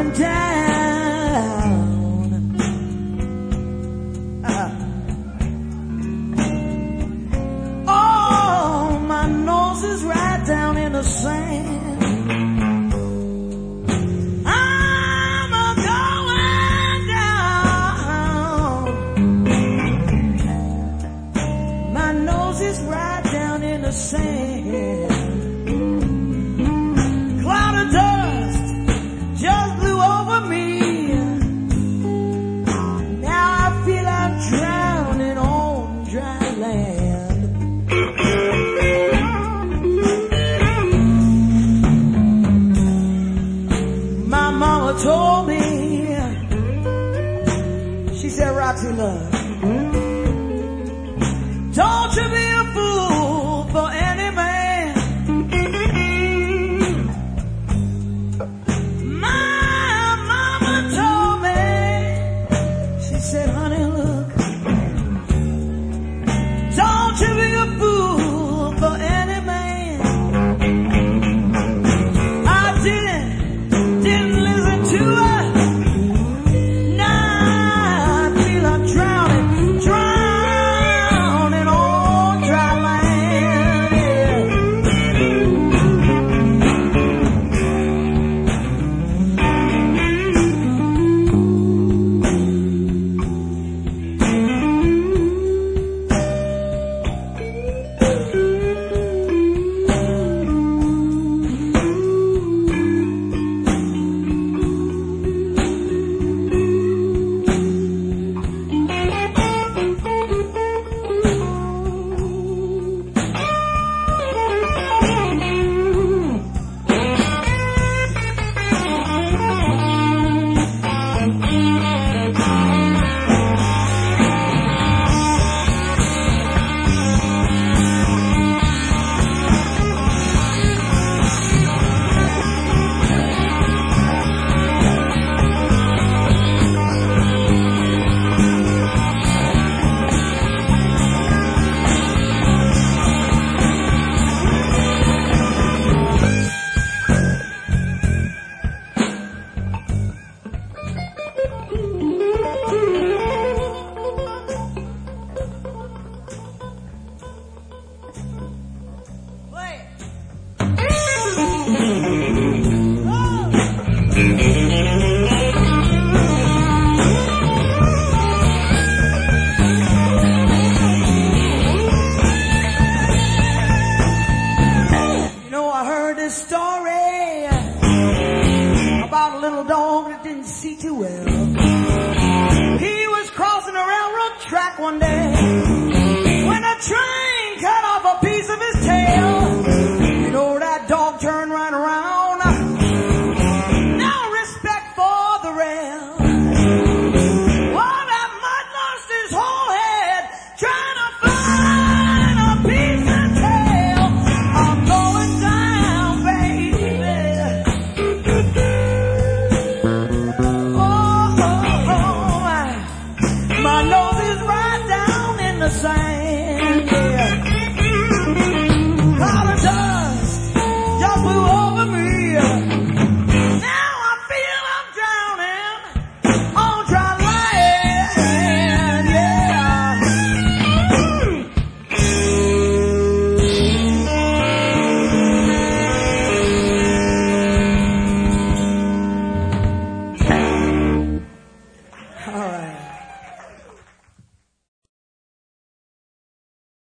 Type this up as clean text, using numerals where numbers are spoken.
going down. Oh, my nose is right down in the sand. I'm going down. My nose is right down in the sand. Cloud of dust just blew over me. Now I feel I'm drowning on dry land. My mama told me, she said, Roxy, love, don't you be a fool for any man. My mama told me, she said, honey, look, don't you be a fool for any man. I didn't listen to her. Now I feel I'm drowning on dry land. You know, I heard this story about a little dog that didn't see too well.